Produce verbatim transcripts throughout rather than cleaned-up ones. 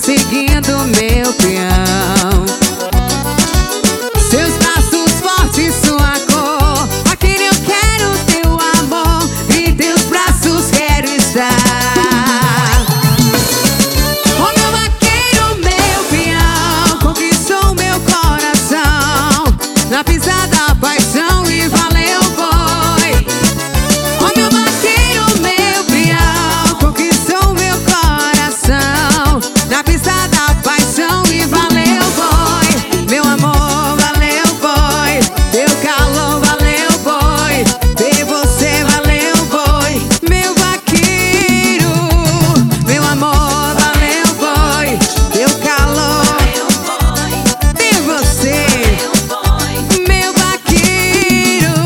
seguindo meu peão. Seus braços fortes, sua cor, aquele eu quero teu amor, em teus braços quero estar. Oh meu vaqueiro, meu peão, conquistou meu coração, na pisada, paixão e valeu boi. Oh meu vaqueiro, meu peão, conquistou meu coração, na pisada, paixão e valeu boi. Meu amor, valeu boi, teu calor valeu boi, ter você valeu boi. Meu vaqueiro, meu amor, valeu boi, teu calor valeu boi, ter você meu vaqueiro.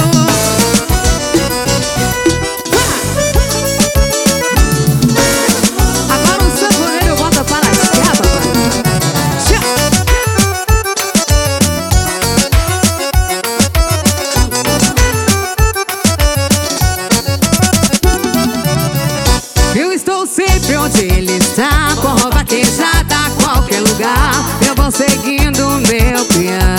Agora o sanfoneiro volta para a esquerda, eu estou sempre onde ele está, com roupa vaquejada a qualquer lugar. Eu vou seguindo meu peão.